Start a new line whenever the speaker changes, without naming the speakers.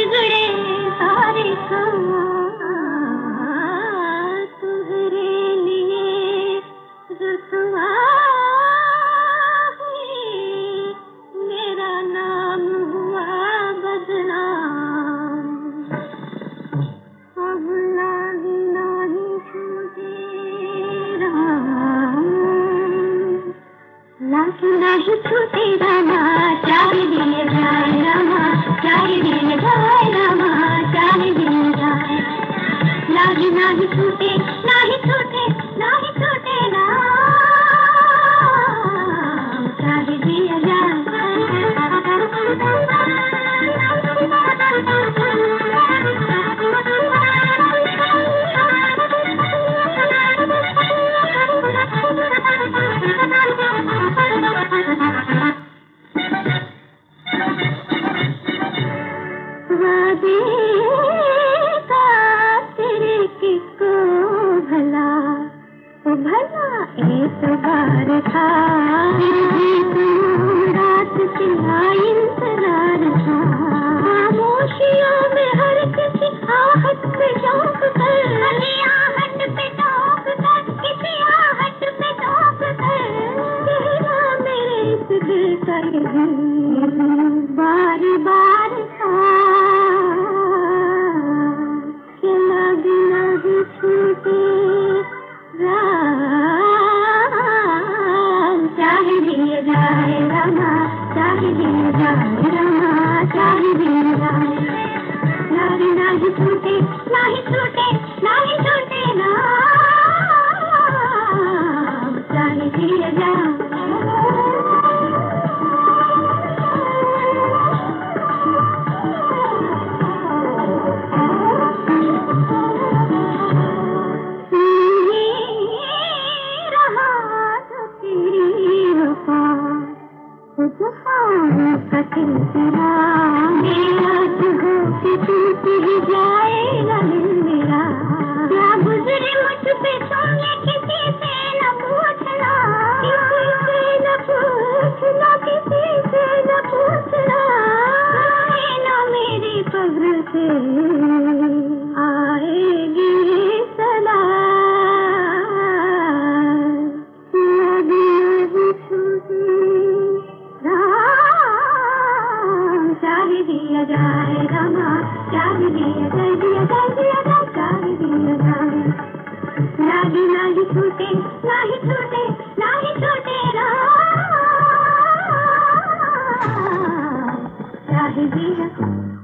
बिगड़े सारे काम तुम्हारे लिए रुसवा हुई, मेरा नाम हुआ बदनाम। अब नाही नाही छूटे राम, नाही नाही छूटे रामा, चाहे दिए जाए रामा, चाहे दिए जाए रामा, चाहे दिए जाए। नाही नाही छूटे, नाही छूटे, नाही छूटे राम, चाहे दिए जाए। वादे का तेरे किसको भला, ओ भला एतबार था, फिर भी तू रात चिल्ला इंतजार था। खामोशियों में हर किसी आहट पे चौंक कर, किसी आहट पे चौंक कर, किसी आहट पे चौंक कर, कहना मेरे इस दिल का यही बार बार था। छूटे राम, चाहे दिए जाए रामा, चाहे दिए जाए रामा, चाहे दिए जाए। नाही नाही छूटे, नाही छूटे, नाही छूटे राम, चाहे दिए जाए। कठिन तेरा मेरा तुझो कि टूट ही जाएगा दिल मेरा। क्या गुजरे मुझ पे तुमने किसी से न पूछना, किसी से न पूछना, किसी से न पूछना। ना मेरी कब्र से आएगी सदा, चाहे दिया जाए रामा, चाहे दिया जाए, दिया जाए, दिया जाए, चाहे दिया जाए। नाही नाही छूटे, नाही छूटे, नाही छूटे राम, चाहे दिया।